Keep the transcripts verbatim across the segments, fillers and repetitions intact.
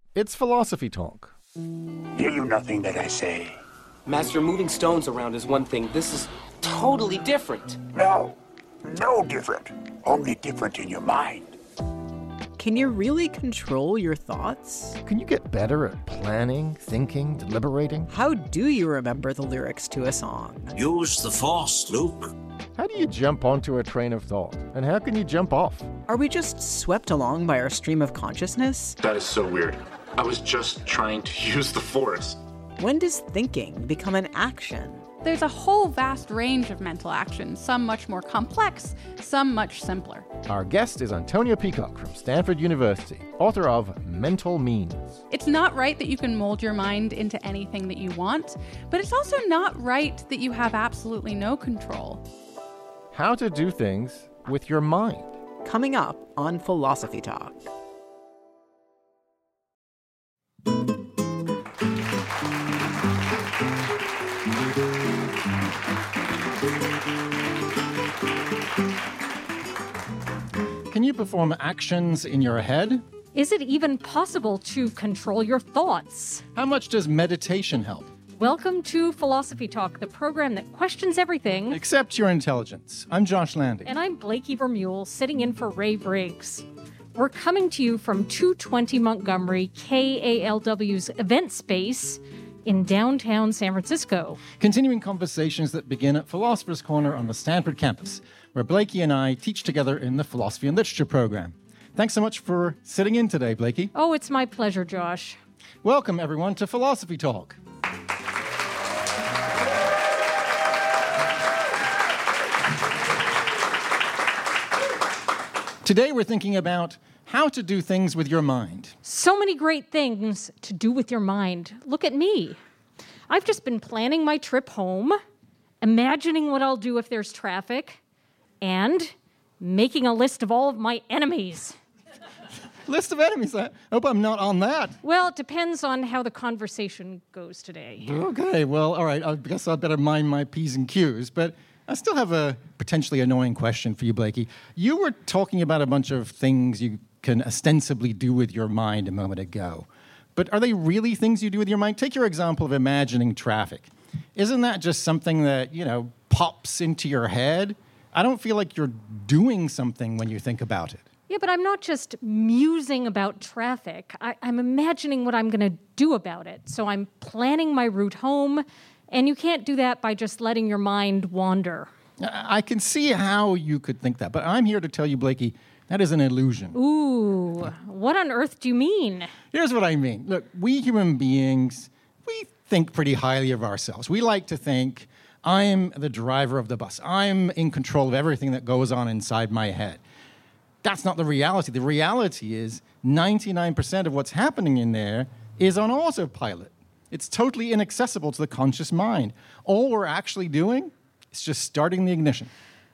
It's Philosophy Talk. Hear you nothing that I say. Master, moving stones around is one thing. This is totally different. No, no different. Only different in your mind. Can you really control your thoughts? Can you get better at planning, thinking, deliberating? How do you remember the lyrics to a song? Use the Force, Luke. How do you jump onto a train of thought? And how can you jump off? Are we just swept along by our stream of consciousness? That is so weird. I was just trying to use the Force. When does thinking become an action? There's a whole vast range of mental actions, some much more complex, some much simpler. Our guest is Antonia Peacock from Stanford University, author of Mental Means. It's not right that you can mold your mind into anything that you want, but it's also not right that you have absolutely no control. How to do things with your mind. Coming up on Philosophy Talk. Can you perform actions in your head? Is it even possible to control your thoughts? How much does meditation help? Welcome to Philosophy Talk, the program that questions everything except your intelligence. I'm Josh Landy. And I'm Blakey Vermeulen, sitting in for Ray Briggs. We're coming to you from two twenty Montgomery, K A L W's event space in downtown San Francisco. Continuing conversations that begin at Philosopher's Corner on the Stanford campus, where Blakey and I teach together in the Philosophy and Literature program. Thanks so much for sitting in today, Blakey. Oh, it's my pleasure, Josh. Welcome, everyone, to Philosophy Talk. Today we're thinking about how to do things with your mind. So many great things to do with your mind. Look at me. I've just been planning my trip home, imagining what I'll do if there's traffic, and making a list of all of my enemies. List of enemies? I hope I'm not on that. Well, it depends on how the conversation goes today. Okay, well, all right. I guess I'd better mind my P's and Q's, but I still have a potentially annoying question for you, Blakey. You were talking about a bunch of things you can ostensibly do with your mind a moment ago. But are they really things you do with your mind? Take your example of imagining traffic. Isn't that just something that, you know, pops into your head? I don't feel like you're doing something when you think about it. Yeah, but I'm not just musing about traffic. I, I'm imagining what I'm going to do about it. So I'm planning my route home, and you can't do that by just letting your mind wander. I can see how you could think that, but I'm here to tell you, Blakey, that is an illusion. Ooh, what on earth do you mean? Here's what I mean. Look, we human beings, we think pretty highly of ourselves. We like to think, I'm the driver of the bus. I'm in control of everything that goes on inside my head. That's not the reality. The reality is ninety-nine percent of what's happening in there is on autopilot. It's totally inaccessible to the conscious mind. All we're actually doing is just starting the ignition.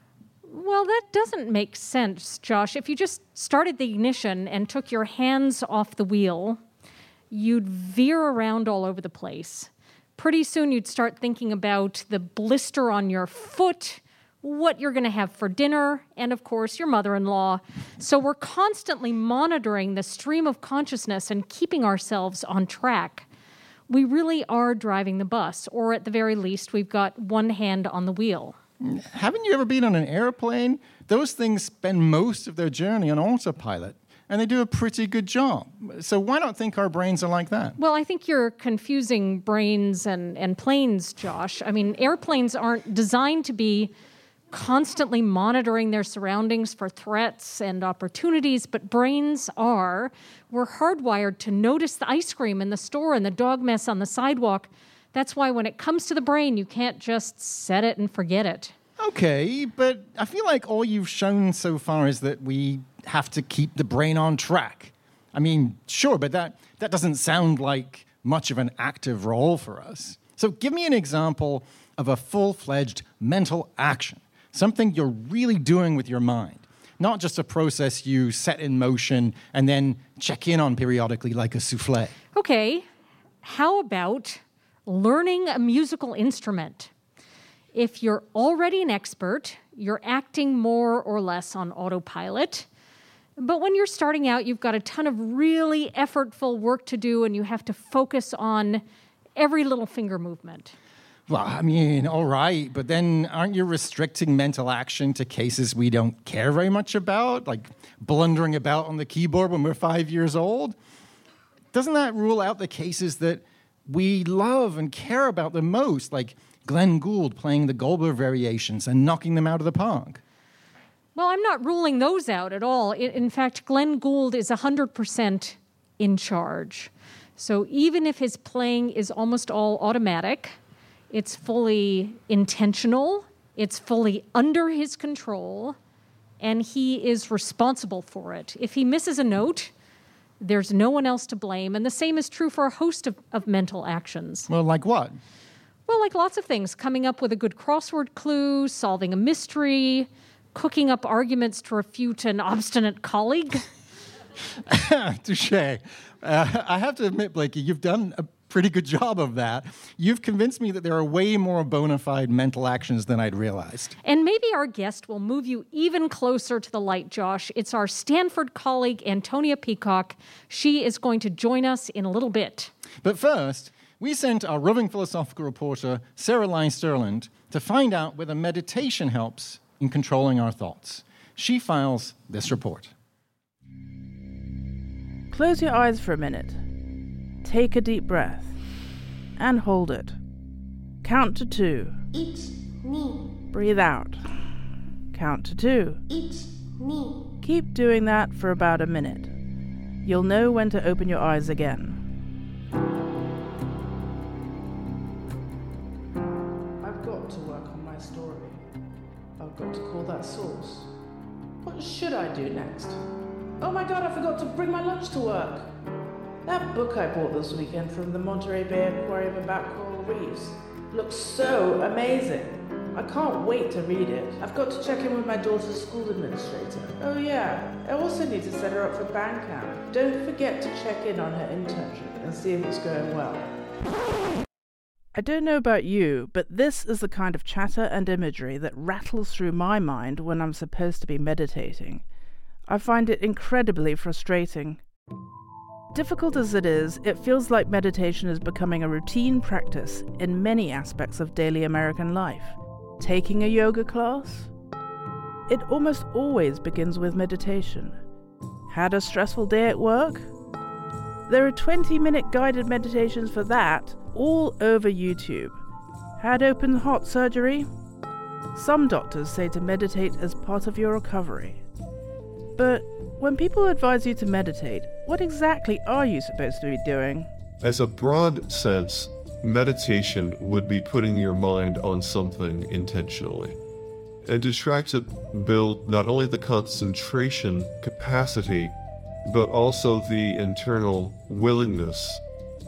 Well, that doesn't make sense, Josh. If you just started the ignition and took your hands off the wheel, you'd veer around all over the place. Pretty soon you'd start thinking about the blister on your foot, what you're going to have for dinner, and of course, your mother-in-law. So we're constantly monitoring the stream of consciousness and keeping ourselves on track. We really are driving the bus, or at the very least, we've got one hand on the wheel. Haven't you ever been on an airplane? Those things spend most of their journey on autopilot, and they do a pretty good job. So why not think our brains are like that? Well, I think you're confusing brains and, and planes, Josh. I mean, airplanes aren't designed to be constantly monitoring their surroundings for threats and opportunities, but brains are. We're hardwired to notice the ice cream in the store and the dog mess on the sidewalk. That's why when it comes to the brain, you can't just set it and forget it. Okay, but I feel like all you've shown so far is that we have to keep the brain on track. I mean, sure, but that, that doesn't sound like much of an active role for us. So give me an example of a full-fledged mental action, something you're really doing with your mind, not just a process you set in motion and then check in on periodically like a souffle. Okay, how about learning a musical instrument? If you're already an expert, you're acting more or less on autopilot. But when you're starting out, you've got a ton of really effortful work to do, and you have to focus on every little finger movement. Well, I mean, all right, but then aren't you restricting mental action to cases we don't care very much about, like blundering about on the keyboard when we're five years old? Doesn't that rule out the cases that we love and care about the most, like Glenn Gould playing the Goldberg variations and knocking them out of the park? Well, I'm not ruling those out at all. In, in fact, Glenn Gould is one hundred percent in charge. So even if his playing is almost all automatic, it's fully intentional, it's fully under his control, and he is responsible for it. If he misses a note, there's no one else to blame, and the same is true for a host of, of mental actions. Well, like what? Well, like lots of things. Coming up with a good crossword clue, solving a mystery, cooking up arguments to refute an obstinate colleague. Touché. Uh, I have to admit, Blakey, you've done a pretty good job of that. You've convinced me that there are way more bona fide mental actions than I'd realized. And maybe our guest will move you even closer to the light, Josh. It's our Stanford colleague, Antonia Peacock. She is going to join us in a little bit. But first, we sent our roving philosophical reporter, Sarah Lai Sterland, to find out whether meditation helps in controlling our thoughts. She files this report. Close your eyes for a minute. Take a deep breath and hold it. Count to two. It's me. Breathe out. Count to two. It's me. Keep doing that for about a minute. You'll know when to open your eyes again. I've got to work on my story. I've got to call that source. What should I do next? Oh my god, I forgot to bring my lunch to work. That book I bought this weekend from the Monterey Bay Aquarium about coral reefs looks so amazing. I can't wait to read it. I've got to check in with my daughter's school administrator. Oh yeah, I also need to set her up for band camp. Don't forget to check in on her internship and see if it's going well. I don't know about you, but this is the kind of chatter and imagery that rattles through my mind when I'm supposed to be meditating. I find it incredibly frustrating. Difficult as it is, it feels like meditation is becoming a routine practice in many aspects of daily American life. Taking a yoga class? It almost always begins with meditation. Had a stressful day at work? There are twenty-minute guided meditations for that all over YouTube. Had open heart surgery? Some doctors say to meditate as part of your recovery. But when people advise you to meditate, what exactly are you supposed to be doing? As a broad sense, meditation would be putting your mind on something intentionally. And to try to build not only the concentration capacity, but also the internal willingness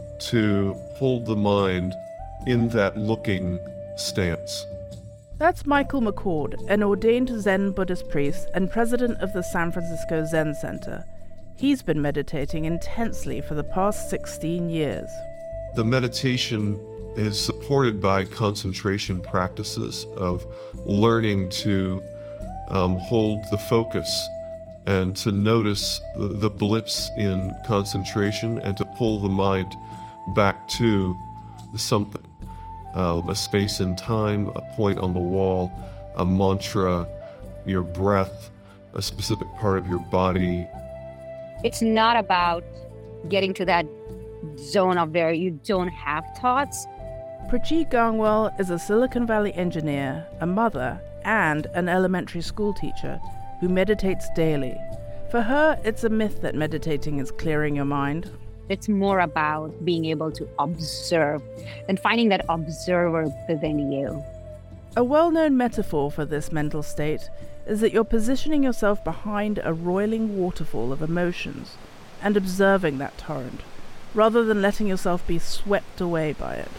to hold the mind in that looking stance. That's Michael McCord, an ordained Zen Buddhist priest and president of the San Francisco Zen Center. He's been meditating intensely for the past sixteen years. The meditation is supported by concentration practices of learning to um, hold the focus and to notice the, the blips in concentration and to pull the mind back to something. Um, a space in time, a point on the wall, a mantra, your breath, a specific part of your body. It's not about getting to that zone of where you don't have thoughts. Prachi Gangwal is a Silicon Valley engineer, a mother, and an elementary school teacher who meditates daily. For her, it's a myth that meditating is clearing your mind. It's more about being able to observe and finding that observer within you. A well-known metaphor for this mental state is that you're positioning yourself behind a roiling waterfall of emotions and observing that torrent, rather than letting yourself be swept away by it.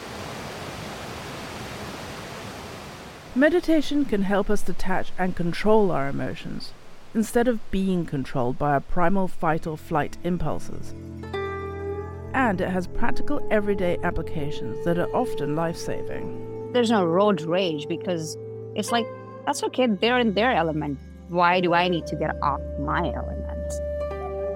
Meditation can help us detach and control our emotions, instead of being controlled by our primal fight or flight impulses. And it has practical everyday applications that are often life-saving. There's no road rage because it's like, that's okay, they're in their element. Why do I need to get off my element?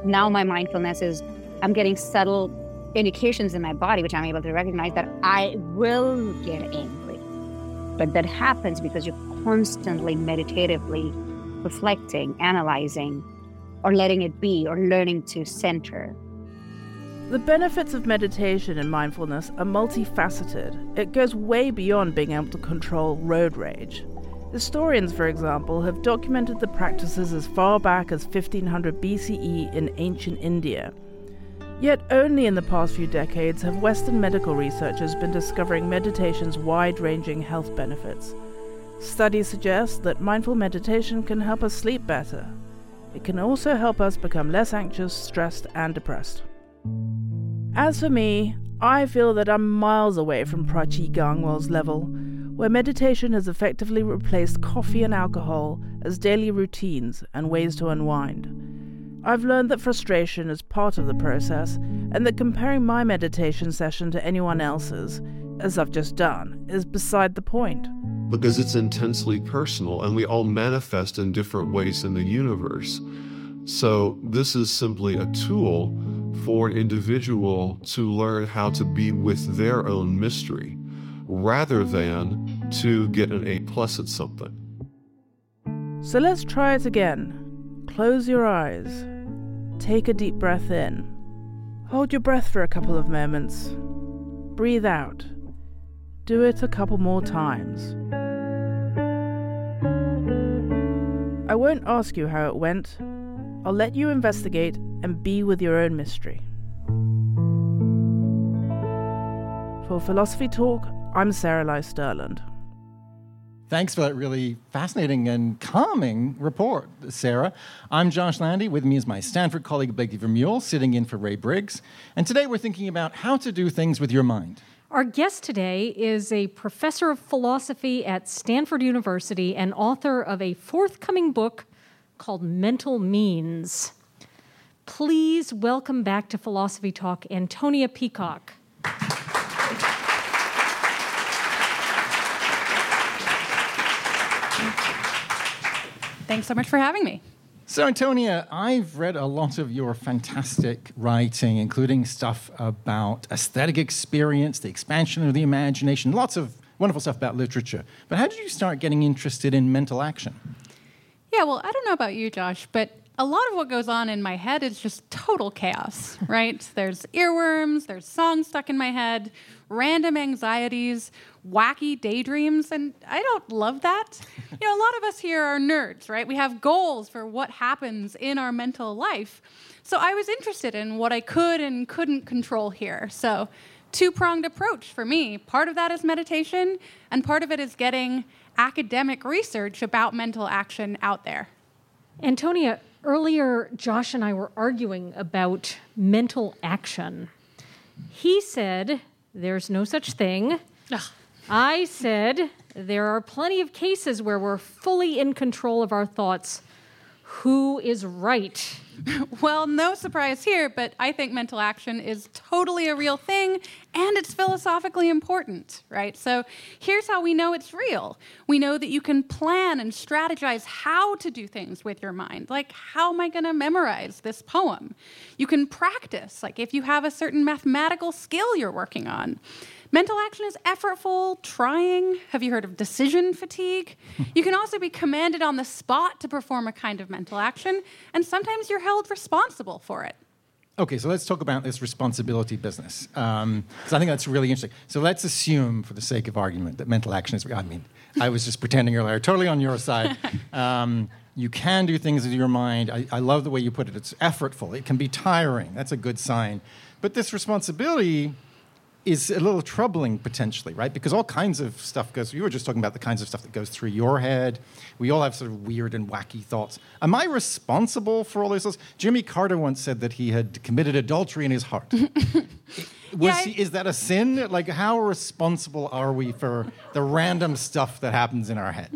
now my mindfulness is, I'm getting subtle indications in my body, which I'm able to recognize that I will get angry. But that happens because you're constantly meditatively reflecting, analyzing, or letting it be, or learning to center. The benefits of meditation and mindfulness are multifaceted. It goes way beyond being able to control road rage. Historians, for example, have documented the practices as far back as fifteen hundred B C E in ancient India. Yet only in the past few decades have Western medical researchers been discovering meditation's wide-ranging health benefits. Studies suggest that mindful meditation can help us sleep better. It can also help us become less anxious, stressed, and depressed. As for me, I feel that I'm miles away from Prachi Gangwal's level, where meditation has effectively replaced coffee and alcohol as daily routines and ways to unwind. I've learned that frustration is part of the process, and that comparing my meditation session to anyone else's, as I've just done, is beside the point. Because it's intensely personal, and we all manifest in different ways in the universe. So this is simply a tool for an individual to learn how to be with their own mystery, rather than to get an A plus at something. So let's try it again. Close your eyes. Take a deep breath in. Hold your breath for a couple of moments. Breathe out. Do it a couple more times. I won't ask you how it went. I'll let you investigate and be with your own mystery. For Philosophy Talk, I'm Sarah-Lai Sterland. Thanks for that really fascinating and calming report, Sarah. I'm Josh Landy. With me is my Stanford colleague, Blakey Vermeulen, sitting in for Ray Briggs. And today we're thinking about how to do things with your mind. Our guest today is a professor of philosophy at Stanford University and author of a forthcoming book called Mental Means. Please welcome back to Philosophy Talk, Antonia Peacock. Thanks so much for having me. So, Antonia, I've read a lot of your fantastic writing, including stuff about aesthetic experience, the expansion of the imagination, lots of wonderful stuff about literature. But how did you start getting interested in mental action? Yeah, well, I don't know about you, Josh, but a lot of what goes on in my head is just total chaos, right? There's earworms, there's songs stuck in my head, random anxieties, wacky daydreams, and I don't love that. You know, a lot of us here are nerds, right? We have goals for what happens in our mental life. So I was interested in what I could and couldn't control here. So two-pronged approach for me. Part of that is meditation, and part of it is getting academic research about mental action out there. Antonia, earlier Josh and I were arguing about mental action. He said there's no such thing. Ugh. I said there are plenty of cases where we're fully in control of our thoughts. Who is right? Well, no surprise here, but I think mental action is totally a real thing, and it's philosophically important, right? So here's how we know it's real. We know that you can plan and strategize how to do things with your mind. Like, how am I going to memorize this poem? You can practice, like if you have a certain mathematical skill you're working on. Mental action is effortful, trying. Have you heard of decision fatigue? You can also be commanded on the spot to perform a kind of mental action, and sometimes you're held responsible for it. Okay, so let's talk about this responsibility business, um, because I think that's really interesting. So let's assume, for the sake of argument, that mental action is, I mean, I was just pretending earlier, totally on your side. Um, you can do things with your mind. I, I love the way you put it. It's effortful. It can be tiring. That's a good sign. But this responsibility is a little troubling potentially, right? Because all kinds of stuff goes, you were just talking about the kinds of stuff that goes through your head. We all have sort of weird and wacky thoughts. Am I responsible for all this? Jimmy Carter once said that he had committed adultery in his heart. Was yeah, I... he, is that a sin? Like, how responsible are we for the random stuff that happens in our head?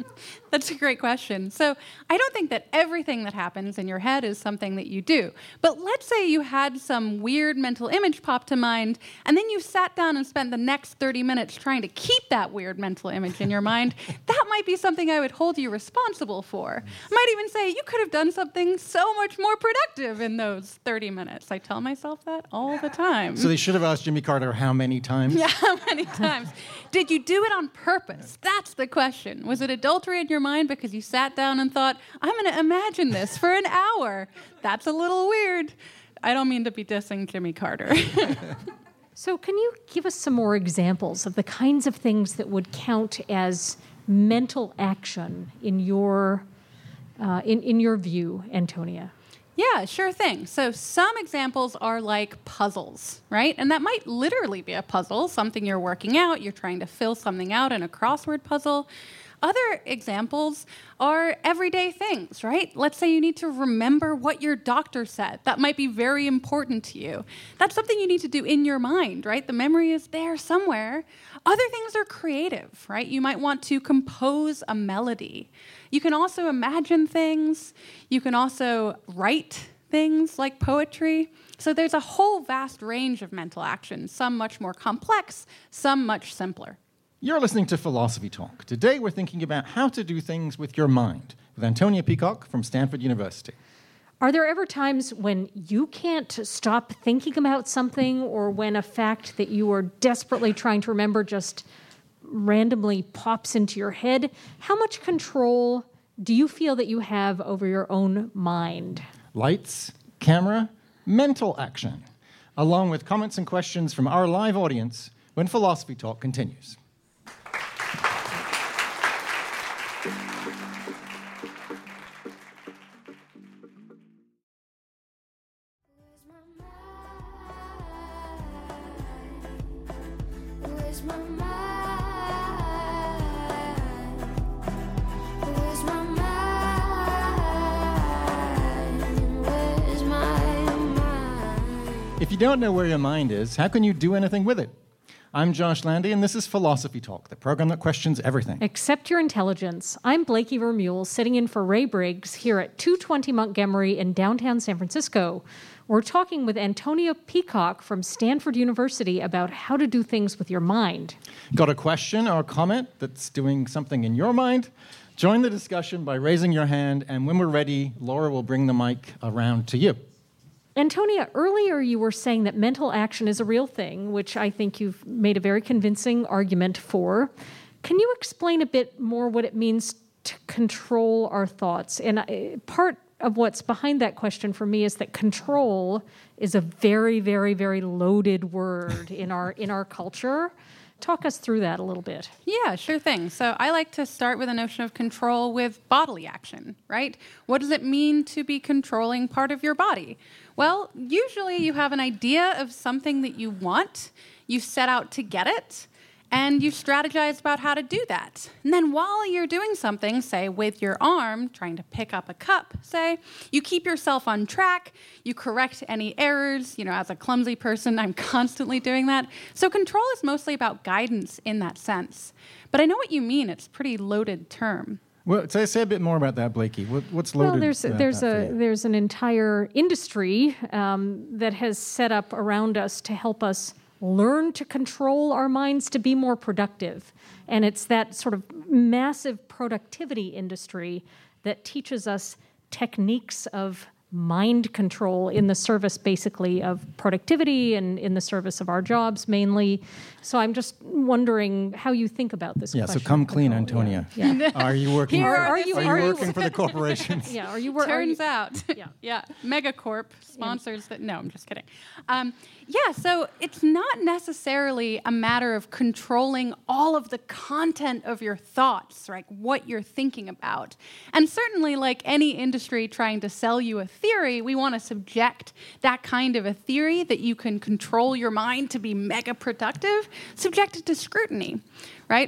That's a great question. So I don't think that everything that happens in your head is something that you do. But let's say you had some weird mental image pop to mind, and then you sat down and spent the next thirty minutes trying to keep that weird mental image in your mind. That might be something I would hold you responsible for. I might even say you could have done something so much more productive in those thirty minutes. I tell myself that all the time. So they should have asked Jimmy Carter how many times? Yeah, how many times? Did you do it on purpose? That's the question. Was it adultery in your mind because you sat down and thought, I'm going to imagine this for an hour? That's a little weird. I don't mean to be dissing Jimmy Carter. So can you give us some more examples of the kinds of things that would count as mental action in your, uh, in, in your view, Antonia? Yeah, sure thing. So some examples are like puzzles, right? And that might literally be a puzzle, something you're working out, you're trying to fill something out in a crossword puzzle. Other examples are everyday things, right? Let's say you need to remember what your doctor said. That might be very important to you. That's something you need to do in your mind, right? The memory is there somewhere. Other things are creative, right? You might want to compose a melody. You can also imagine things. You can also write things like poetry. So there's a whole vast range of mental actions, some much more complex, some much simpler. You're listening to Philosophy Talk. Today we're thinking about how to do things with your mind with Antonia Peacock from Stanford University. Are there ever times when you can't stop thinking about something, or when a fact that you are desperately trying to remember just randomly pops into your head? How much control do you feel that you have over your own mind? Lights, camera, mental action, along with comments and questions from our live audience when Philosophy Talk continues. If you don't know where your mind is, how can you do anything with it? I'm Josh Landy, and this is Philosophy Talk, the program that questions everything. Except your intelligence. I'm Blakey Vermeulen, sitting in for Ray Briggs here at two twenty Montgomery in downtown San Francisco. We're talking with Antonia Peacock from Stanford University about how to do things with your mind. Got a question or a comment that's doing something in your mind? Join the discussion by raising your hand, and when we're ready, Laura will bring the mic around to you. Antonia, earlier you were saying that mental action is a real thing, which I think you've made a very convincing argument for. Can you explain a bit more what it means to control our thoughts? And I, part of what's behind that question for me is that control is a very, very, very loaded word in our in our culture. Talk us through that a little bit. Yeah, sure thing. So I like to start with a notion of control with bodily action, right? What does it mean to be controlling part of your body? Well, usually you have an idea of something that you want, you set out to get it, and you strategize about how to do that. And then while you're doing something, say with your arm, trying to pick up a cup, say, you keep yourself on track, you correct any errors. You know, as a clumsy person, I'm constantly doing that. So control is mostly about guidance in that sense. But I know what you mean. It's a pretty loaded term. Well, say, say a bit more about that, Blakey. What, what's loaded? Well, there's uh, there's that a there's an entire industry um, that has set up around us to help us learn to control our minds to be more productive. And it's that sort of massive productivity industry that teaches us techniques of mind control in the service, basically, of productivity and in the service of our jobs, mainly. So I'm just wondering how you think about this Yeah, question. so come clean, control. Antonia. Yeah. Yeah. Are you working, Here for, are you- are you are you- working for the corporations? Yeah, are you wor- are Turns you- out. Yeah. yeah. Megacorp sponsors that. No, I'm just kidding. Um, yeah, so it's not necessarily a matter of controlling all of the content of your thoughts, right? What you're thinking about. And certainly, like any industry trying to sell you a theory, we want to subject that kind of a theory that you can control your mind to be mega productive, subject it to scrutiny, right?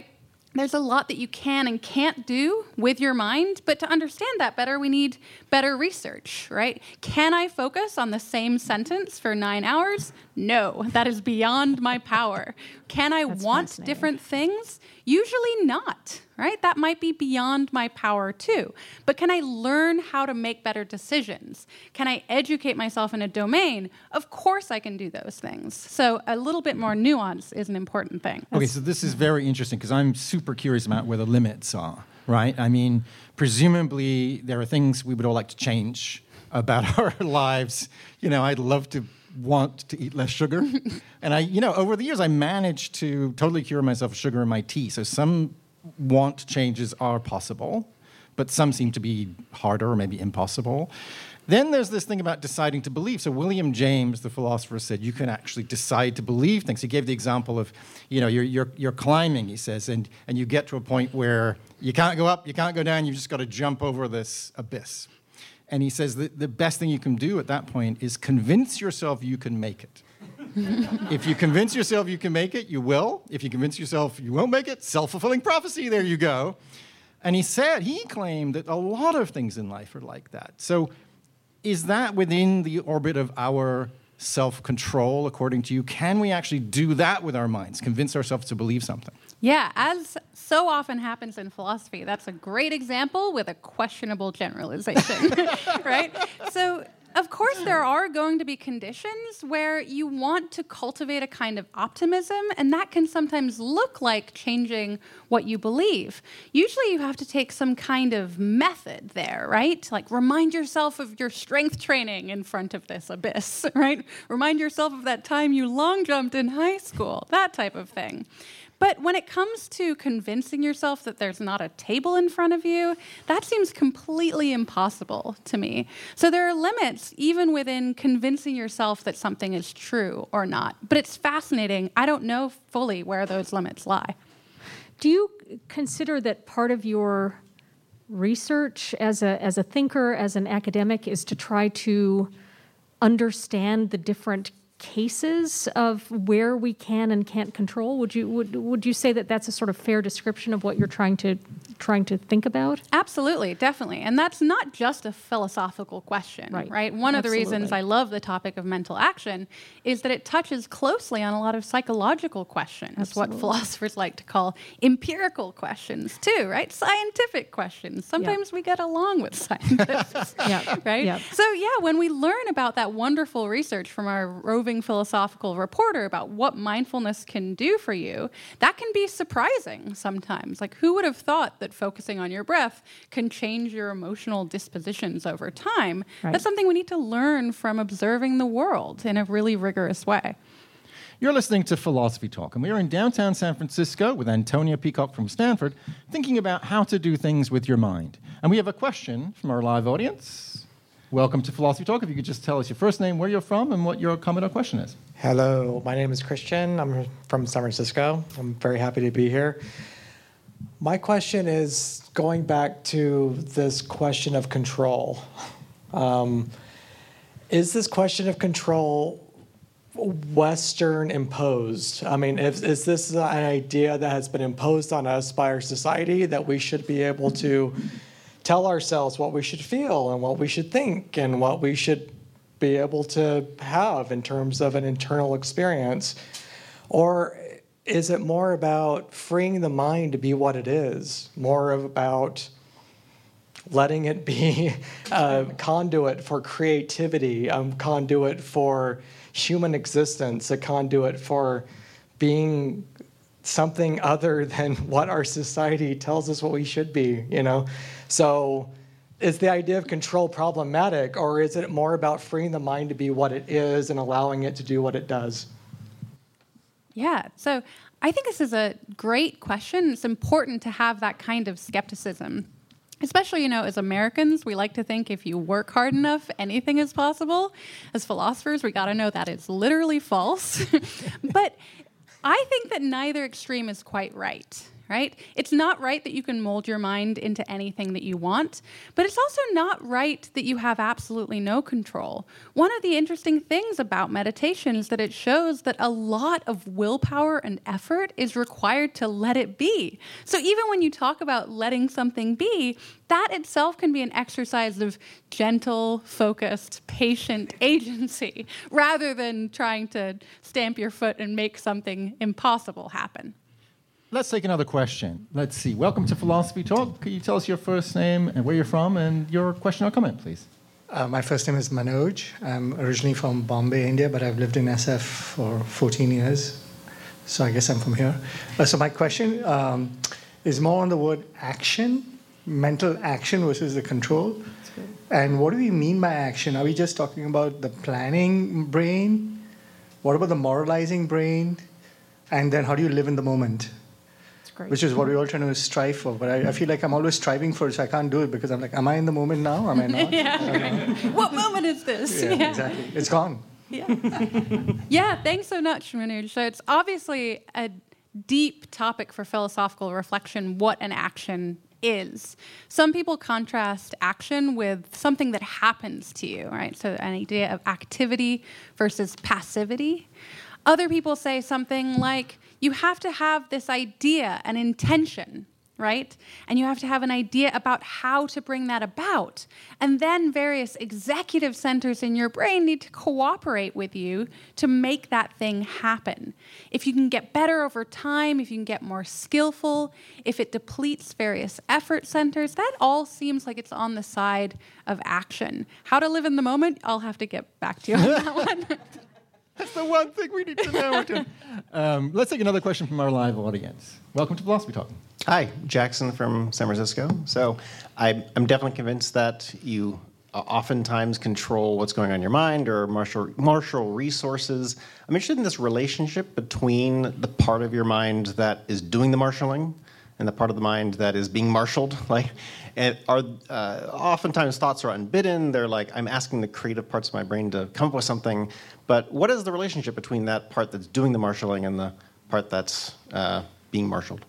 there's a lot that you can and can't do with your mind, but to understand that better, we need better research, right? Can I focus on the same sentence for nine hours? No, that is beyond my power. Can I That's want different things? Usually not, right? That might be beyond my power too. But can I learn how to make better decisions? Can I educate myself in a domain? Of course I can do those things. So a little bit more nuance is an important thing. Okay, so this is very interesting because I'm super curious about where the limits are, right? I mean, presumably there are things we would all like to change about our lives. You know, I'd love to want to eat less sugar. And I, you know, over the years, I managed to totally cure myself of sugar in my tea. So some want changes are possible, but some seem to be harder or maybe impossible. Then there's this thing about deciding to believe. So William James, the philosopher, said you can actually decide to believe things. He gave the example of, you know, you're, you're, you're climbing, he says, and, and you get to a point where you can't go up, you can't go down, you've just got to jump over this abyss. And he says that the best thing you can do at that point is convince yourself you can make it. If you convince yourself you can make it, you will. If you convince yourself you won't make it, self-fulfilling prophecy, there you go. And he said, he claimed that a lot of things in life are like that. So is that within the orbit of our self-control, according to you? Can we actually do that with our minds, convince ourselves to believe something? Yeah, as so often happens in philosophy, that's a great example with a questionable generalization, right? So, of course, there are going to be conditions where you want to cultivate a kind of optimism, and that can sometimes look like changing what you believe. Usually you have to take some kind of method there, right? Like remind yourself of your strength training in front of this abyss, right? Remind yourself of that time you long jumped in high school, that type of thing. But when it comes to convincing yourself that there's not a table in front of you, that seems completely impossible to me. So there are limits even within convincing yourself that something is true or not. But it's fascinating. I don't know fully where those limits lie. Do you consider that part of your research as a as a thinker, as an academic, is to try to understand the different cases of where we can and can't control? Would you would would you say that that's a sort of fair description of what you're trying to trying to think about? Absolutely, definitely. And that's not just a philosophical question, right? right? One of Absolutely. the reasons I love the topic of mental action is that it touches closely on a lot of psychological questions, Absolutely. what philosophers like to call empirical questions too, right? Scientific questions. Sometimes yeah. we get along with scientists, yeah. right? Yeah. So yeah, when we learn about that wonderful research from our roving philosophical reporter about what mindfulness can do for you, that can be surprising sometimes. Like, who would have thought that focusing on your breath can change your emotional dispositions over time? Right. That's something we need to learn from observing the world in a really rigorous way. You're listening to Philosophy Talk, and we are in downtown San Francisco with Antonia Peacock from Stanford, thinking about how to do things with your mind. And we have a question from our live audience. Welcome to Philosophy Talk. If you could just tell us your first name, where you're from, and what your comment or question is. Hello, my name is Christian. I'm from San Francisco. I'm very happy to be here. My question is going back to this question of control. Um, is this question of control Western imposed? I mean, if, is this an idea that has been imposed on us by our society that we should be able to tell ourselves what we should feel and what we should think and what we should be able to have in terms of an internal experience? Or is it more about freeing the mind to be what it is, more about letting it be a conduit for creativity, a conduit for human existence, a conduit for being something other than what our society tells us what we should be, you know? So is the idea of control problematic, or is it more about freeing the mind to be what it is and allowing it to do what it does? Yeah, so I think this is a great question. It's important to have that kind of skepticism. Especially, you know, as Americans, we like to think if you work hard enough, anything is possible. As philosophers, we got to know that is literally false. But I think that neither extreme is quite right, right? It's not right that you can mold your mind into anything that you want, but it's also not right that you have absolutely no control. One of the interesting things about meditation is that it shows that a lot of willpower and effort is required to let it be. So even when you talk about letting something be, that itself can be an exercise of gentle, focused, patient agency, rather than trying to stamp your foot and make something impossible happen. Let's take another question. Let's see. Welcome to Philosophy Talk. Could you tell us your first name and where you're from and your question or comment, please? Uh, my first name is Manoj. I'm originally from Bombay, India, but I've lived in S F for fourteen years. So I guess I'm from here. Uh, so my question um, is more on the word action, mental action versus the control. And what do we mean by action? Are we just talking about the planning brain? What about the moralizing brain? And then how do you live in the moment? Which is what we're all trying to strive for. But I, I feel like I'm always striving for it, so I can't do it because I'm like, am I in the moment now? Am I not? Yeah. What moment is this? Yeah, Yeah. exactly. It's gone. Yeah. Yeah, thanks so much, Manoj. So it's obviously a deep topic for philosophical reflection, what an action is. Some people contrast action with something that happens to you, right? So an idea of activity versus passivity. Other people say something like, you have to have this idea, an intention, right? And you have to have an idea about how to bring that about. And then various executive centers in your brain need to cooperate with you to make that thing happen. If you can get better over time, if you can get more skillful, if it depletes various effort centers, that all seems like it's on the side of action. How to live in the moment, I'll have to get back to you on that one. That's the one thing we need to know. um, let's take another question from our live audience. Welcome to Philosophy Talk. Hi, Jackson from San Francisco. So I, I'm definitely convinced that you uh, oftentimes control what's going on in your mind or marshal, marshal resources. I'm interested in this relationship between the part of your mind that is doing the marshaling and the part of the mind that is being marshaled. Like, and are uh, oftentimes thoughts are unbidden. They're like, I'm asking the creative parts of my brain to come up with something. But what is the relationship between that part that's doing the marshaling and the part that's uh, being marshaled?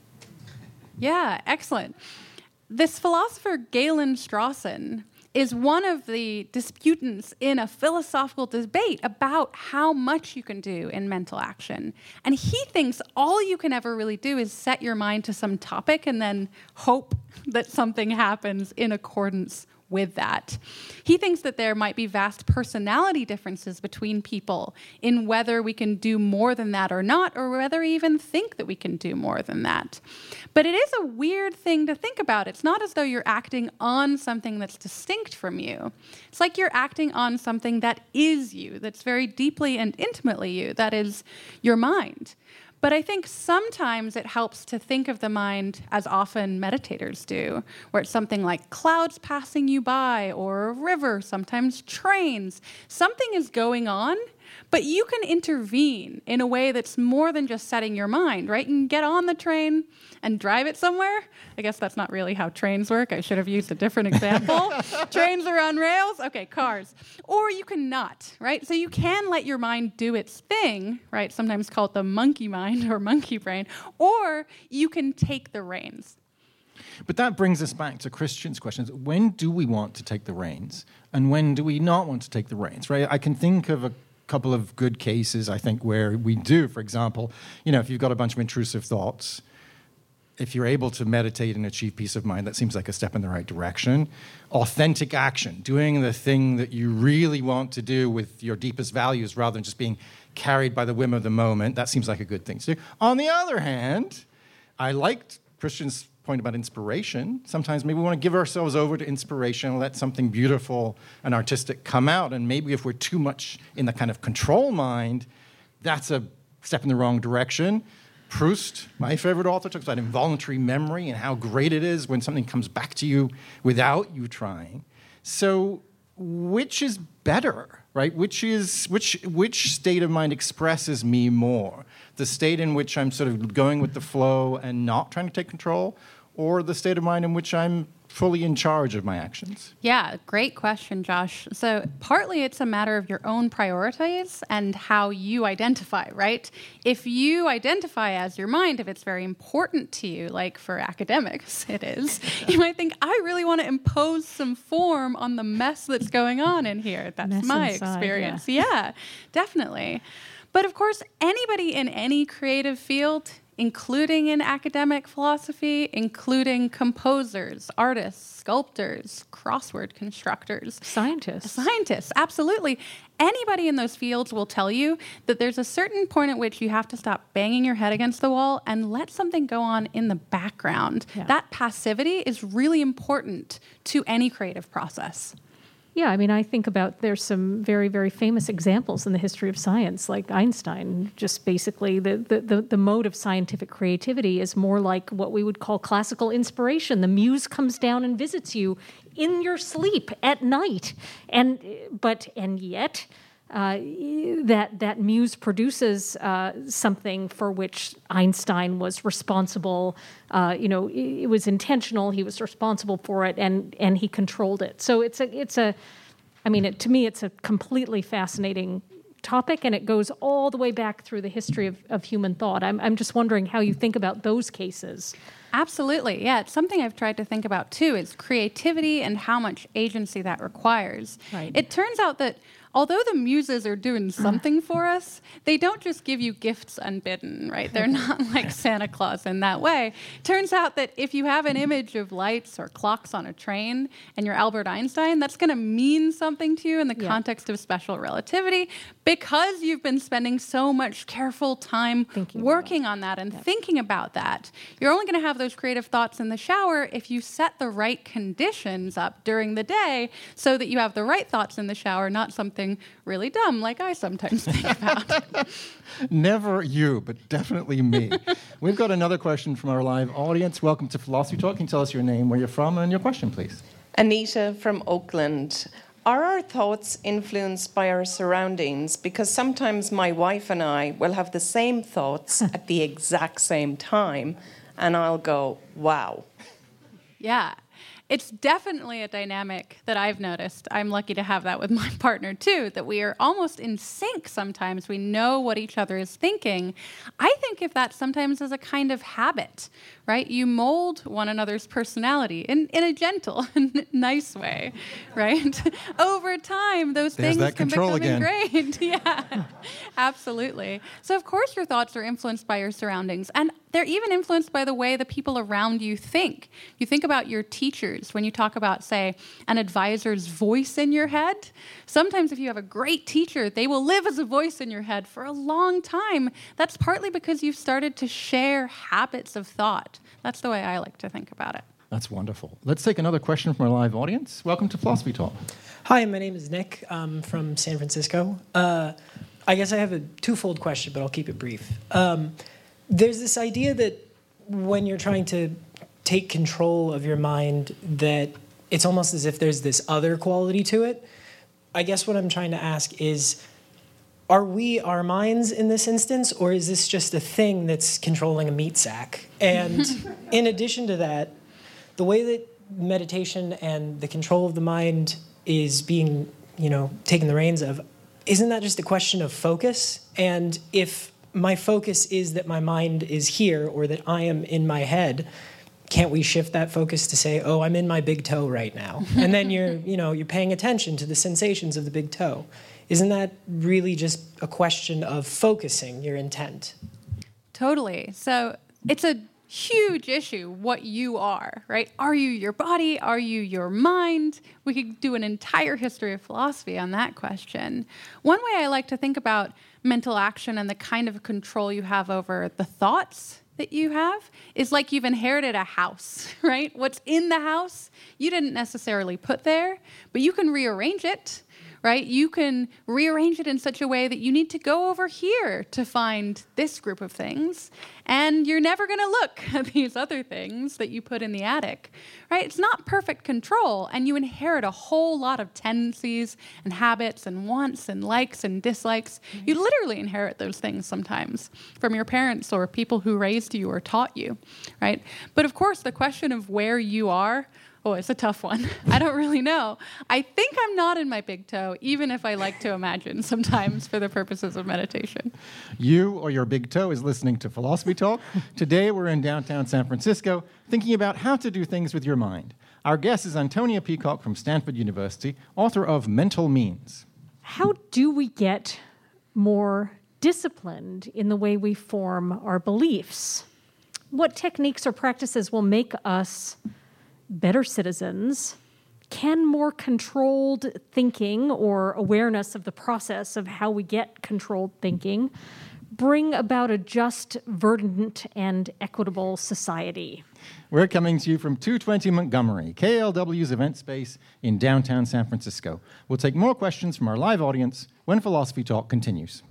Yeah, excellent. This philosopher, Galen Strawson, is one of the disputants in a philosophical debate about how much you can do in mental action. And he thinks all you can ever really do is set your mind to some topic and then hope that something happens in accordance with that. He thinks that there might be vast personality differences between people in whether we can do more than that or not, or whether we even think that we can do more than that. But it is a weird thing to think about. It's not as though you're acting on something that's distinct from you. It's like you're acting on something that is you, that's very deeply and intimately you, that is your mind. But I think sometimes it helps to think of the mind as often meditators do, where it's something like clouds passing you by or a river, sometimes trains. Something is going on, but you can intervene in a way that's more than just setting your mind, right? You can get on the train and drive it somewhere. I guess that's not really how trains work. I should have used a different example. Trains are on rails. Okay, cars. Or you can not, right? So you can let your mind do its thing, right? Sometimes called the monkey mind or monkey brain. Or you can take the reins. But that brings us back to Christian's questions. When do we want to take the reins? And when do we not want to take the reins, right? I can think of a couple of good cases, I think, where we do. For example, you know, if you've got a bunch of intrusive thoughts, if you're able to meditate and achieve peace of mind, that seems like a step in the right direction. Authentic action, doing the thing that you really want to do with your deepest values rather than just being carried by the whim of the moment, that seems like a good thing to do. On the other hand, I liked Christian's point about inspiration. Sometimes maybe we want to give ourselves over to inspiration and let something beautiful and artistic come out. And maybe if we're too much in the kind of control mind, that's a step in the wrong direction. Proust, my favorite author, talks about involuntary memory and how great it is when something comes back to you without you trying. So which is better, right? Which is which which state of mind expresses me more? The state in which I'm sort of going with the flow and not trying to take control, or the state of mind in which I'm fully in charge of my actions? Yeah, great question, Josh. So partly it's a matter of your own priorities and how you identify, right? If you identify as your mind, if it's very important to you, like for academics it is, you might think, I really want to impose some form on the mess that's going on in here. That's Mess my inside, experience. yeah. Yeah, definitely. But of course, anybody in any creative field, including in academic philosophy, including composers, artists, sculptors, crossword constructors. Scientists. Scientists, absolutely. Anybody in those fields will tell you that there's a certain point at which you have to stop banging your head against the wall and let something go on in the background. Yeah. That passivity is really important to any creative process. Yeah, I mean, I think about there's some very, very famous examples in the history of science, like Einstein. Just basically, the, the, the, the mode of scientific creativity is more like what we would call classical inspiration. The muse comes down and visits you in your sleep at night, and but and yet. Uh, that that muse produces uh, something for which Einstein was responsible. Uh, you know, it, it was intentional. He was responsible for it, and and he controlled it. So it's a it's a, I mean, it, to me, it's a completely fascinating topic, and it goes all the way back through the history of, of human thought. I'm I'm just wondering how you think about those cases. Absolutely. Yeah, it's something I've tried to think about too, is creativity and how much agency that requires. Right. It turns out that although the muses are doing something for us, they don't just give you gifts unbidden, right? They're not like Santa Claus in that way. Turns out that if you have an image of lights or clocks on a train and you're Albert Einstein, that's going to mean something to you in the Yeah. context of special relativity because you've been spending so much careful time Thinking working on that and thinking about that. You're only going to have those creative thoughts in the shower if you set the right conditions up during the day so that you have the right thoughts in the shower, not something really dumb like I sometimes think about. Never you, but definitely me. We've got another question from our live audience. Welcome to Philosophy Talk. Can you tell us your name, where you're from, and your question, please? Anita from Oakland. Are our thoughts influenced by our surroundings? Because sometimes my wife and I will have the same thoughts at the exact same time, and I'll go, wow. Yeah. It's definitely a dynamic that I've noticed. I'm lucky to have that with my partner too, that we are almost in sync sometimes. We know what each other is thinking. I think if that sometimes is a kind of habit, right? You mold one another's personality in, in a gentle and nice way, right? Over time, those There's things that can control become again. ingrained. Yeah, absolutely. So of course your thoughts are influenced by your surroundings, and they're even influenced by the way the people around you think. You think about your teachers when you talk about, say, an advisor's voice in your head. Sometimes if you have a great teacher, they will live as a voice in your head for a long time. That's partly because you've started to share habits of thought. That's the way I like to think about it. That's wonderful. Let's take another question from our live audience. Welcome to Philosophy Talk. Hi, my name is Nick. I'm from San Francisco. Uh, I guess I have a twofold question, but I'll keep it brief. Um, there's this idea that when you're trying to take control of your mind, that it's almost as if there's this other quality to it. I guess what I'm trying to ask is, are we our minds in this instance, or is this just a thing that's controlling a meat sack? And in addition to that, the way that meditation and the control of the mind is being, you know, taken the reins of, isn't that just a question of focus? And if my focus is that my mind is here, or that I am in my head, can't we shift that focus to say, oh, I'm in my big toe right now? And then you're, you know, you're paying attention to the sensations of the big toe. Isn't that really just a question of focusing your intent? Totally. So it's a huge issue what you are, right? Are you your body? Are you your mind? We could do an entire history of philosophy on that question. One way I like to think about mental action and the kind of control you have over the thoughts that you have is like you've inherited a house, right? What's in the house, you didn't necessarily put there, but you can rearrange it, right? You can rearrange it in such a way that you need to go over here to find this group of things, and you're never going to look at these other things that you put in the attic, right? It's not perfect control, and you inherit a whole lot of tendencies and habits and wants and likes and dislikes. You literally inherit those things sometimes from your parents or people who raised you or taught you, right? But of course, the question of where you are Oh, it's a tough one. I don't really know. I think I'm not in my big toe, even if I like to imagine sometimes for the purposes of meditation. You or your big toe is listening to Philosophy Talk. Today we're in downtown San Francisco thinking about how to do things with your mind. Our guest is Antonia Peacock from Stanford University, author of Mental Means. How do we get more disciplined in the way we form our beliefs? What techniques or practices will make us better citizens? Can more controlled thinking or awareness of the process of how we get controlled thinking bring about a just, verdant, and equitable society? We're coming to you from two twenty Montgomery, K L W's event space in downtown San Francisco. We'll take more questions from our live audience when Philosophy Talk continues.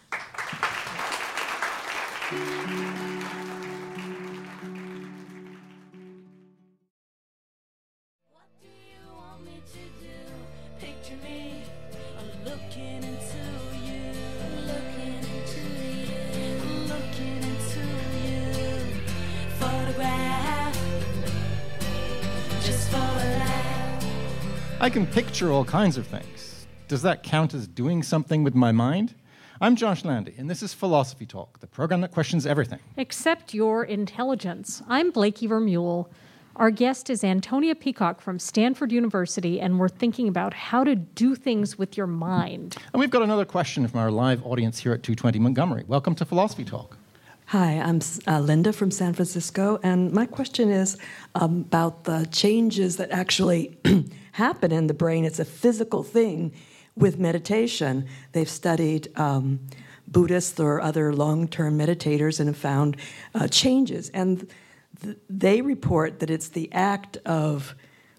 I can picture all kinds of things. Does that count as doing something with my mind? I'm Josh Landy, and this is Philosophy Talk, the program that questions everything. Except your intelligence. I'm Blakey Vermeulen. Our guest is Antonia Peacock from Stanford University, and we're thinking about how to do things with your mind. And we've got another question from our live audience here at two twenty Montgomery. Welcome to Philosophy Talk. Hi, I'm uh, Linda from San Francisco, and my question is um, about the changes that actually happen in the brain. It's a physical thing with meditation. They've studied um, Buddhists or other long-term meditators and have found uh, changes, and th- they report that it's the act of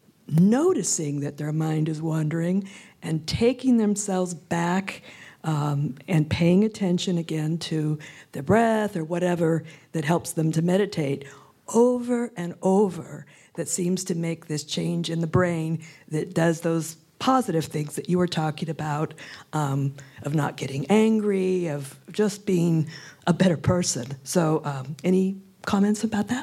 noticing that their mind is wandering and taking themselves back Um, and paying attention again to their breath or whatever that helps them to meditate over and over that seems to make this change in the brain that does those positive things that you were talking about, um, of not getting angry, of just being a better person. So um, any comments about that?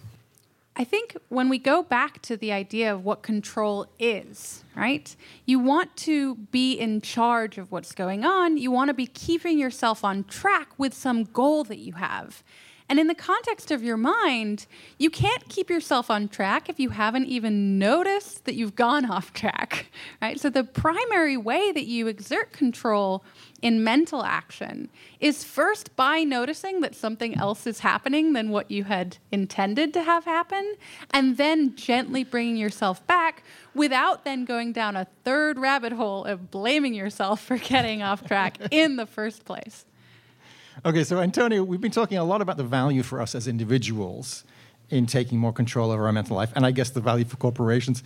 I think when we go back to the idea of what control is, right? You want to be in charge of what's going on. You want to be keeping yourself on track with some goal that you have. And in the context of your mind, you can't keep yourself on track if you haven't even noticed that you've gone off track, right? So the primary way that you exert control in mental action is first by noticing that something else is happening than what you had intended to have happen, and then gently bringing yourself back without then going down a third rabbit hole of blaming yourself for getting off track in the first place. Okay, so Antonio, we've been talking a lot about the value for us as individuals in taking more control over our mental life, and I guess the value for corporations.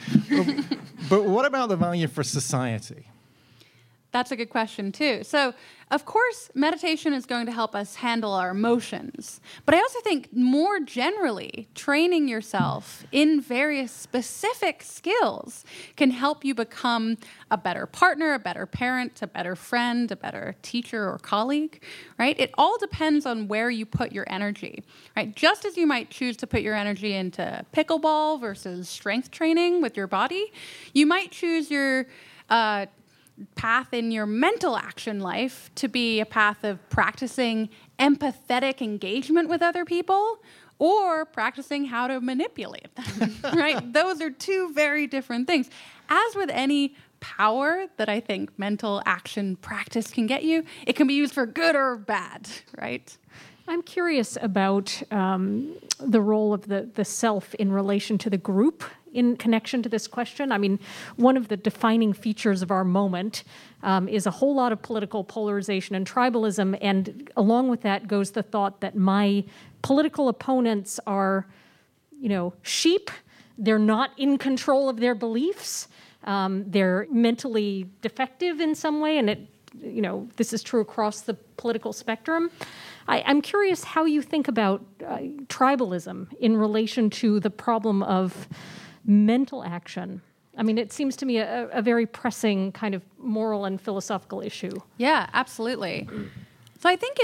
But what about the value for society? That's a good question, too. So, of course, meditation is going to help us handle our emotions. But I also think more generally, training yourself in various specific skills can help you become a better partner, a better parent, a better friend, a better teacher or colleague, right? It all depends on where you put your energy, right? Just as you might choose to put your energy into pickleball versus strength training with your body, you might choose your uh, path in your mental action life to be a path of practicing empathetic engagement with other people or practicing how to manipulate them, right? Those are two very different things. As with any power that I think mental action practice can get you, it can be used for good or bad, right? I'm curious about um, the role of the, the self in relation to the group in connection to this question. I mean, one of the defining features of our moment um, is a whole lot of political polarization and tribalism, and along with that goes the thought that my political opponents are, you know, sheep. They're not in control of their beliefs. Um, they're mentally defective in some way, and it, you know, this is true across the political spectrum. I, I'm curious how you think about uh, tribalism in relation to the problem of mental action. I mean, it seems to me a, a very pressing kind of moral and philosophical issue. Yeah, absolutely. So I think it's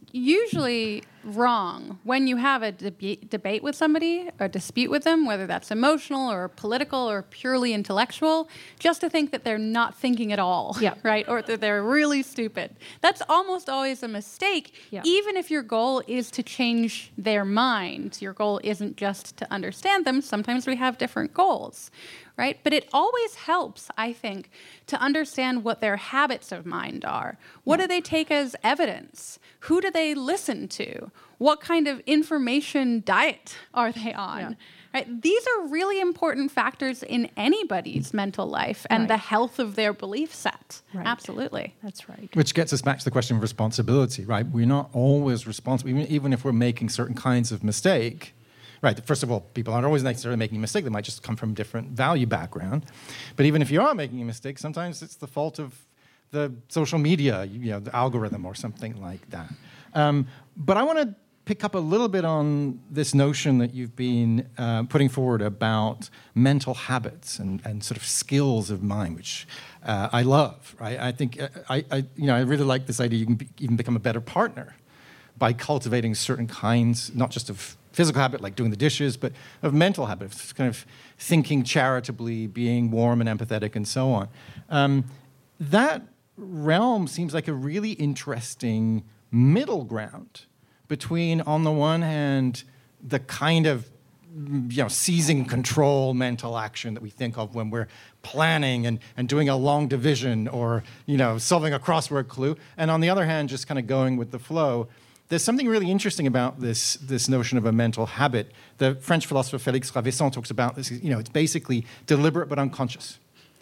usually wrong when you have a deb- debate with somebody, a dispute with them, whether that's emotional or political or purely intellectual, just to think that they're not thinking at all, yeah. right? Or that they're really stupid. That's almost always a mistake, yeah. even if your goal is to change their mind. Your goal isn't just to understand them. Sometimes we have different goals, right? But it always helps, I think, to understand what their habits of mind are. What yeah. do they take as evidence? Who do they listen to? What kind of information diet are they on? Yeah. Right? These are really important factors in anybody's mental life and right. the health of their belief set. Right. Absolutely. That's right. Which gets us back to the question of responsibility, right? We're not always responsible, even, even if we're making certain kinds of mistake. Right. First of all, people aren't always necessarily making a mistake. They might just come from a different value background. But even if you are making a mistake, sometimes it's the fault of the social media, you know, the algorithm or something like that. Um, but I want to pick up a little bit on this notion that you've been uh, putting forward about mental habits and, and sort of skills of mind, which uh, I love. Right. I think uh, I, I you know I really like this idea you can be, even become a better partner by cultivating certain kinds, not just of physical habit, like doing the dishes, but of mental habit, of kind of thinking charitably, being warm and empathetic, and so on. Um, that realm seems like a really interesting middle ground between, on the one hand, the kind of you know, seizing control mental action that we think of when we're planning and, and doing a long division or you know solving a crossword clue, and on the other hand, just kind of going with the flow. There's something really interesting about this, this notion of a mental habit. The French philosopher Félix Ravesson talks about this. You know, it's basically deliberate but unconscious.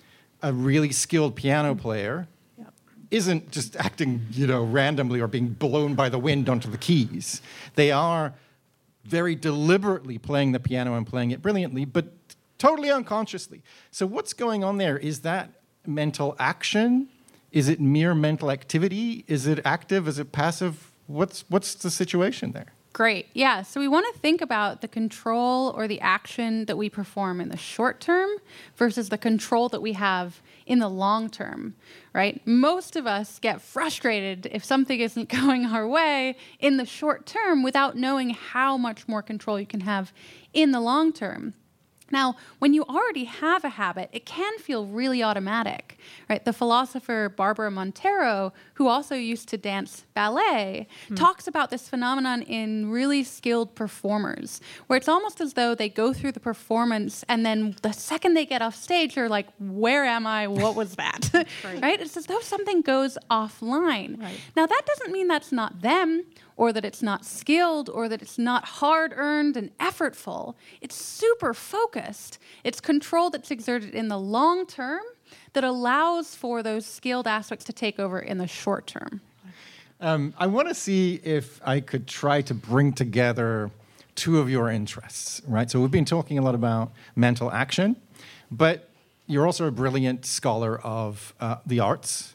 A really skilled piano player yep. isn't just acting, you know, randomly or being blown by the wind onto the keys. They are very deliberately playing the piano and playing it brilliantly, but totally unconsciously. So what's going on there? Is that mental action? Is it mere mental activity? Is it active? Is it passive? What's what's the situation there? Great. Yeah. So we want to think about the control or the action that we perform in the short term versus the control that we have in the long term, right? Most of us get frustrated if something isn't going our way in the short term without knowing how much more control you can have in the long term. Now, when you already have a habit, it can feel really automatic, right? The philosopher Barbara Montero, who also used to dance ballet, hmm. talks about this phenomenon in really skilled performers, where it's almost as though they go through the performance and then the second they get off stage, they're like, where am I? What was that? right. right? It's as though something goes offline. Right. Now, that doesn't mean that's not them, or that it's not skilled, or that it's not hard-earned and effortful. It's super focused. It's control that's exerted in the long term that allows for those skilled aspects to take over in the short term. Um, I want to see if I could try to bring together two of your interests, right? So we've been talking a lot about mental action, but you're also a brilliant scholar of uh, the arts.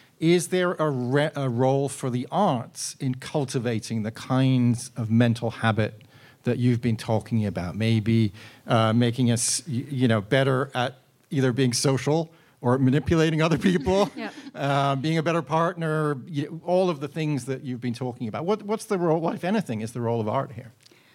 Is there a, re- a role for the arts in cultivating the kinds of mental habit that you've been talking about? Maybe uh, making us, you know, better at either being social or manipulating other people, yep. uh, being a better partner, you know, all of the things that you've been talking about. What, what's the role, what, if anything, is the role of art here?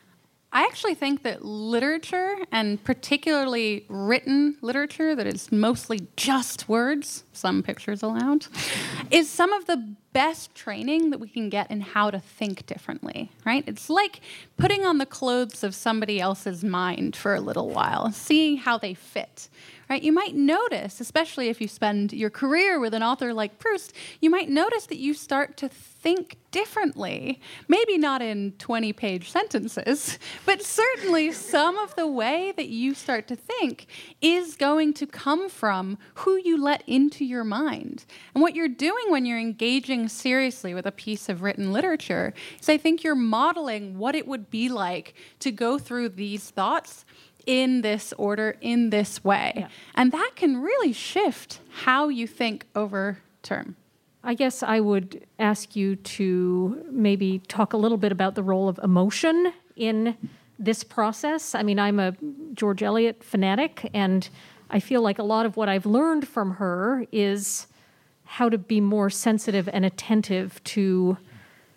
I actually think that literature, and particularly written literature that is mostly just words, some pictures allowed, is some of the best training that we can get in how to think differently, right? It's like putting on the clothes of somebody else's mind for a little while, seeing how they fit. Right? You might notice, especially if you spend your career with an author like Proust, you might notice that you start to think differently. Maybe not in twenty-page sentences, but certainly some of the way that you start to think is going to come from who you let into your mind. And what you're doing when you're engaging seriously with a piece of written literature is I think you're modeling what it would be like to go through these thoughts in this order, in this way. Yeah. And that can really shift how you think over term. I guess I would ask you to maybe talk a little bit about the role of emotion in this process. I mean, I'm a George Eliot fanatic, and I feel like a lot of what I've learned from her is how to be more sensitive and attentive to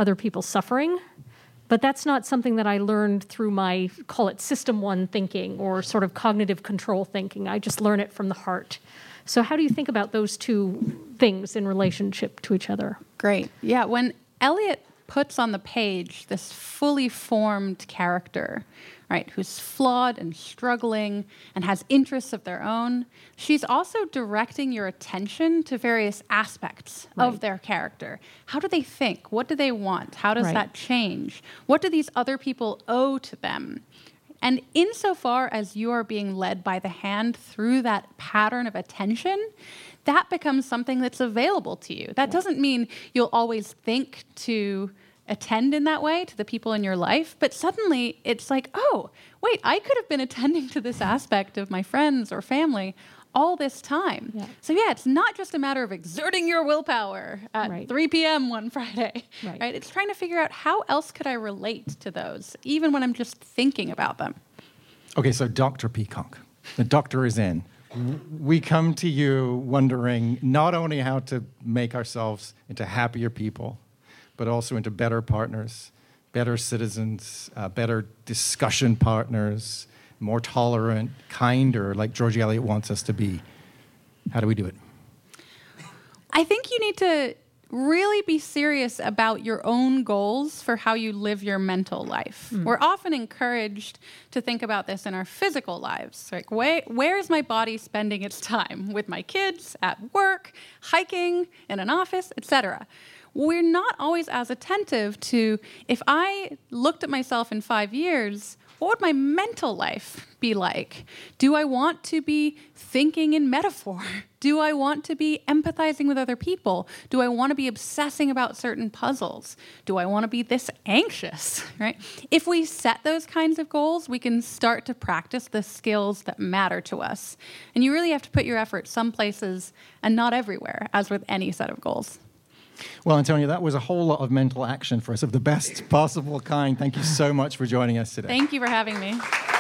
other people's suffering. But that's not something that I learned through my, call it system one thinking or sort of cognitive control thinking. I just learn it from the heart. So how do you think about those two things in relationship to each other? Great. Yeah, when Eliot puts on the page this fully formed character, right, who's flawed and struggling and has interests of their own, she's also directing your attention to various aspects Right. of their character. How do they think? What do they want? How does Right. that change? What do these other people owe to them? And insofar as you are being led by the hand through that pattern of attention, that becomes something that's available to you. That doesn't mean you'll always think to attend in that way to the people in your life, but suddenly it's like, oh, wait, I could have been attending to this aspect of my friends or family all this time. Yeah. So yeah, it's not just a matter of exerting your willpower at Right. three p.m. one Friday, Right. right? It's trying to figure out how else could I relate to those, even when I'm just thinking about them. Okay, so Doctor Peacock, the doctor is in. We come to you wondering not only how to make ourselves into happier people, but also into better partners, better citizens, uh, better discussion partners, more tolerant, kinder, like George Eliot wants us to be. How do we do it? I think you need to really be serious about your own goals for how you live your mental life. Mm. We're often encouraged to think about this in our physical lives. Like, where, where is my body spending its time? With my kids, at work, hiking, in an office, et cetera. We're not always as attentive to, if I looked at myself in five years, what would my mental life be like? Do I want to be thinking in metaphor? Do I want to be empathizing with other people? Do I want to be obsessing about certain puzzles? Do I want to be this anxious, right? If we set those kinds of goals, we can start to practice the skills that matter to us. And you really have to put your effort some places and not everywhere, as with any set of goals. Well, Antonia, that was a whole lot of mental action for us of the best possible kind. Thank you so much for joining us today. Thank you for having me.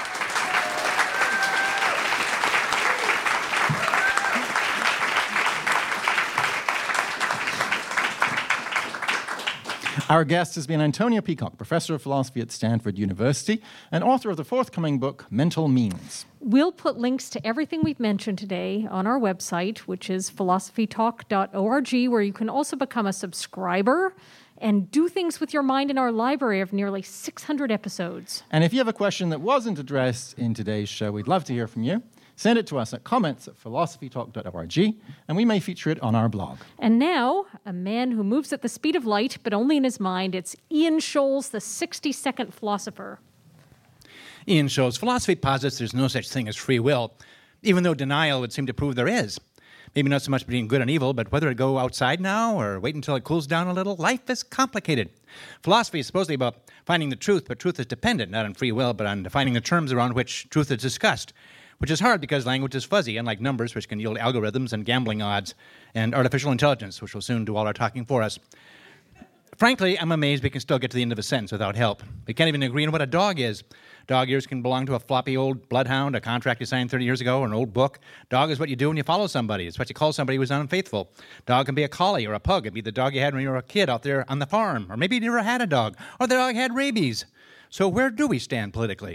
Our guest has been Antonia Peacock, professor of philosophy at Stanford University and author of the forthcoming book, Mental Means. We'll put links to everything we've mentioned today on our website, which is philosophy talk dot org, where you can also become a subscriber and do things with your mind in our library of nearly six hundred episodes. And if you have a question that wasn't addressed in today's show, we'd love to hear from you. Send it to us at comments at philosophy talk dot org, and we may feature it on our blog. And now, a man who moves at the speed of light, but only in his mind, it's Ian Scholes, the sixty-second philosopher. Ian Scholes, philosophy posits there's no such thing as free will, even though denial would seem to prove there is. Maybe not so much between good and evil, but whether to go outside now or wait until it cools down a little, life is complicated. Philosophy is supposedly about finding the truth, but truth is dependent not on free will, but on defining the terms around which truth is discussed, which is hard because language is fuzzy, unlike numbers, which can yield algorithms and gambling odds, and artificial intelligence, which will soon do all our talking for us. Frankly, I'm amazed we can still get to the end of a sentence without help. We can't even agree on what a dog is. Dog ears can belong to a floppy old bloodhound, a contract you signed thirty years ago, or an old book. Dog is what you do when you follow somebody. It's what you call somebody who's unfaithful. Dog can be a collie or a pug. It'd be the dog you had when you were a kid out there on the farm. Or maybe you never had a dog. Or the dog had rabies. So where do we stand politically?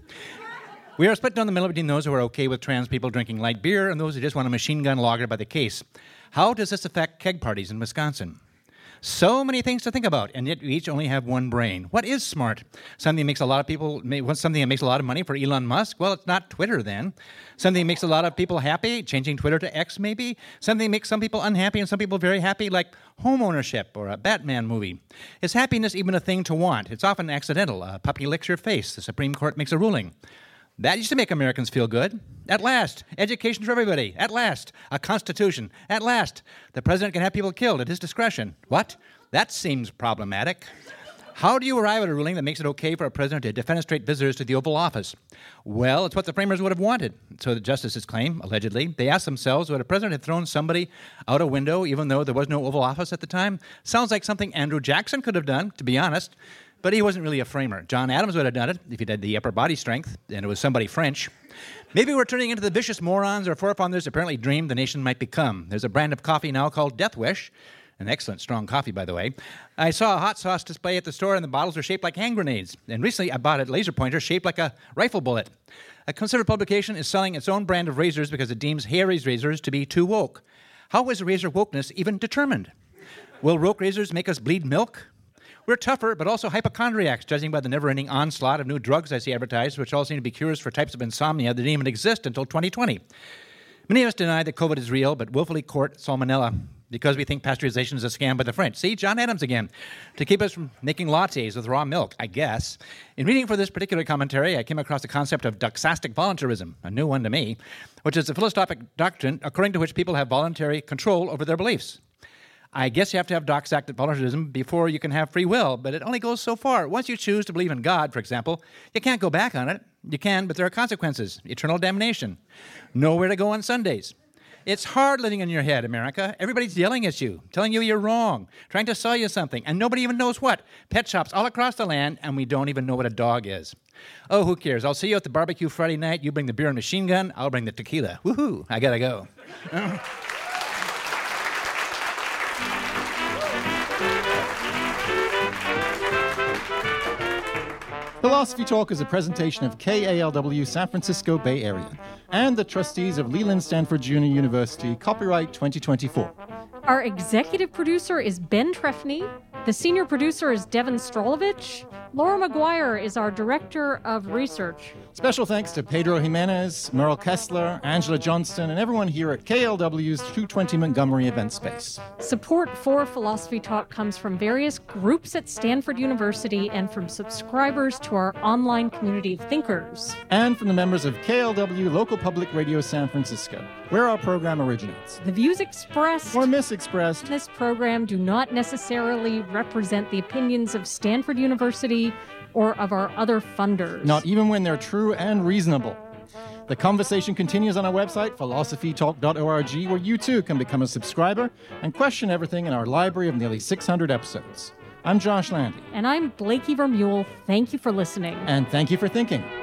We are split down the middle between those who are okay with trans people drinking light beer and those who just want a machine gun lager by the case. How does this affect keg parties in Wisconsin? So many things to think about, and yet we each only have one brain. What is smart? Something that makes a lot of people, something that makes a lot of money for Elon Musk? Well, it's not Twitter then. Something that makes a lot of people happy, changing Twitter to X maybe. Something that makes some people unhappy and some people very happy, like home ownership or a Batman movie. Is happiness even a thing to want? It's often accidental. A puppy licks your face. The Supreme Court makes a ruling. That used to make Americans feel good. At last, education for everybody. At last, a constitution. At last, the president can have people killed at his discretion. What? That seems problematic. How do you arrive at a ruling that makes it okay for a president to defenestrate visitors to the Oval Office? Well, it's what the framers would have wanted. So the justices claim, allegedly. They asked themselves, would a president have thrown somebody out a window even though there was no Oval Office at the time? Sounds like something Andrew Jackson could have done, to be honest. But he wasn't really a framer. John Adams would have done it if he had the upper body strength, and it was somebody French. Maybe we're turning into the vicious morons our forefathers apparently dreamed the nation might become. There's a brand of coffee now called Death Wish, An excellent strong coffee, by the way. I saw a hot sauce display at the store, and the bottles are shaped like hand grenades. And recently, I bought a laser pointer shaped like a rifle bullet. A conservative publication is selling its own brand of razors because it deems Harry's razors to be too woke. How is razor wokeness even determined? Will woke razors make us bleed milk? We're tougher, but also hypochondriacs, judging by the never-ending onslaught of new drugs I see advertised, which all seem to be cures for types of insomnia that didn't even exist until twenty twenty. Many of us deny that COVID is real, but willfully court salmonella because we think pasteurization is a scam by the French. See, John Adams again, to keep us from making lattes with raw milk, I guess. In reading for this particular commentary, I came across the concept of doxastic voluntarism, a new one to me, which is a philosophic doctrine according to which people have voluntary control over their beliefs. I guess you have to have doxastic voluntarism before you can have free will, but it only goes so far. Once you choose to believe in God, for example, you can't go back on it. You can, but there are consequences. Eternal damnation. Nowhere to go on Sundays. It's hard living in your head, America. Everybody's yelling at you, telling you you're wrong, trying to sell you something, and nobody even knows what. Pet shops all across the land, and we don't even know what a dog is. Oh, who cares? I'll see you at the barbecue Friday night. You bring the beer and machine gun. I'll bring the tequila. Woohoo! I gotta go. Philosophy Talk is a presentation of K A L W San Francisco Bay Area and the trustees of Leland Stanford Junior University, copyright twenty twenty-four. Our executive producer is Ben Trefny. The senior producer is Devin Strolovich. Laura McGuire is our director of research. Special thanks to Pedro Jimenez, Merle Kessler, Angela Johnston, and everyone here at K L W's two twenty Montgomery event space. Support for Philosophy Talk comes from various groups at Stanford University and from subscribers to our online community of thinkers. And from the members of K L W Local Public Radio San Francisco, where our program originates. The views expressed or misexpressed in this program do not necessarily represent the opinions of Stanford University or of our other funders. Not even when they're true and reasonable. The conversation continues on our website, philosophy talk dot org, where you too can become a subscriber and question everything in our library of nearly six hundred episodes. I'm Josh Landy. And I'm Blakey Vermeulen. Thank you for listening. And thank you for thinking.